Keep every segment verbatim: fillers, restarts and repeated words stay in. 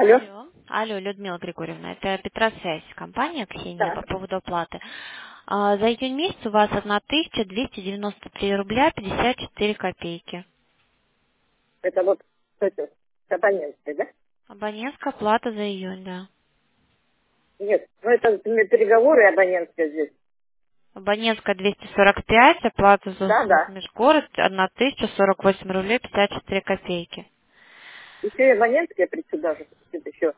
Алло, Алло. Алло, Людмила Григорьевна, это Петросвязь, компания Ксения да, по поводу оплаты. А, за июнь месяц у вас тысяча двести девяносто три рубля пятьдесят четыре копейки. это вот это, с абонентской, да? Абонентская плата за июнь, да. Нет, ну это м, переговоры абонентская здесь. Абонентская двести сорок пять, оплата за Да, услугу да. межгород тысяча сорок восемь рублей пятьдесят четыре копейки. Еще и абонентская присюда же это еще.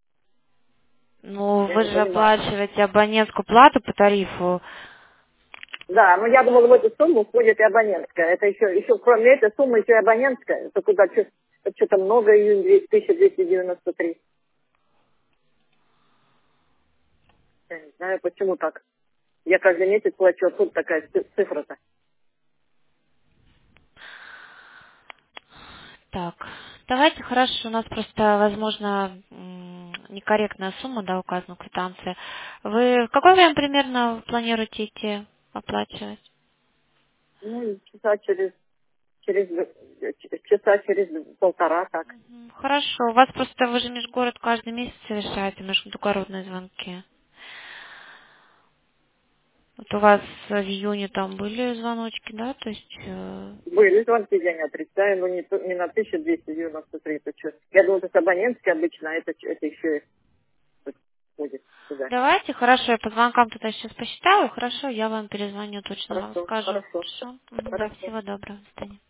Ну, Я вы не же понимаю. оплачиваете абонентскую плату по тарифу. Да, но я думала, в эту сумму входит и абонентская. Это еще, еще кроме этой суммы еще и абонентская. Это куда что-то много, июнь тысяча двести девяносто три. Я не знаю, почему так. Я каждый месяц плачу, а тут такая ци- цифра-то. Так, давайте, хорошо, у нас просто, возможно, м, некорректная сумма, да, указана в квитанции. Вы в какое время примерно планируете идти оплачивать? Ну, и часа через, через, э, ч- часа через полтора так. Мгм. Хорошо, у вас просто, вы же межгород каждый месяц совершаете междугородные звонки. Вот у вас в июне там были звоночки, да, то есть... э, Были звонки, я не отрицаю, но не, то- не на тысяча двести девяносто три. Это что? Я думала, это абонентский обычно, а это, чё- это еще и ходит сюда. Давайте, хорошо, я по звонкам туда сейчас посчитаю, хорошо, я вам перезвоню, точно вам Хорошо, скажу. хорошо, Хорошо? Мгм, да, хорошо. всего доброго, до свидания.